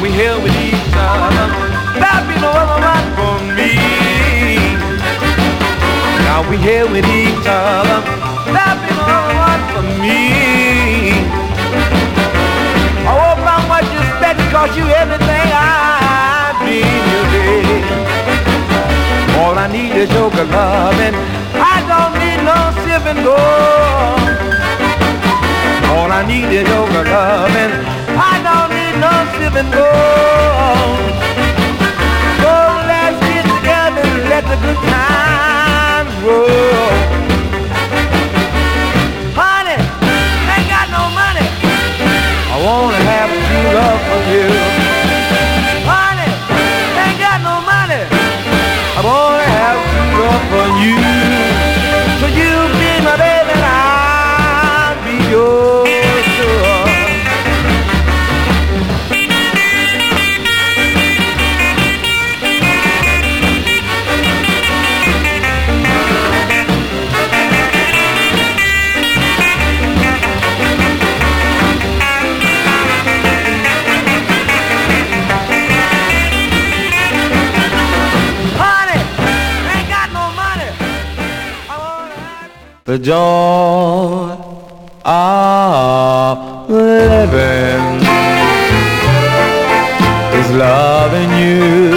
we here with each other. There'll be no other one for me. Now we here with each other. There'll be no other one for me. I hope I'm what you expect, cause you everything I need, you baby. All I need is your good loving. I don't need no silver and gold. All I need is your good loving. I don't need no silver and gold. So let's get together and let the good times roll. Honey, ain't got no money. I wanna have true love for you. Honey, ain't got no money. I wanna have true love for you. So you be my baby and I'll be yours. The joy of living is loving you.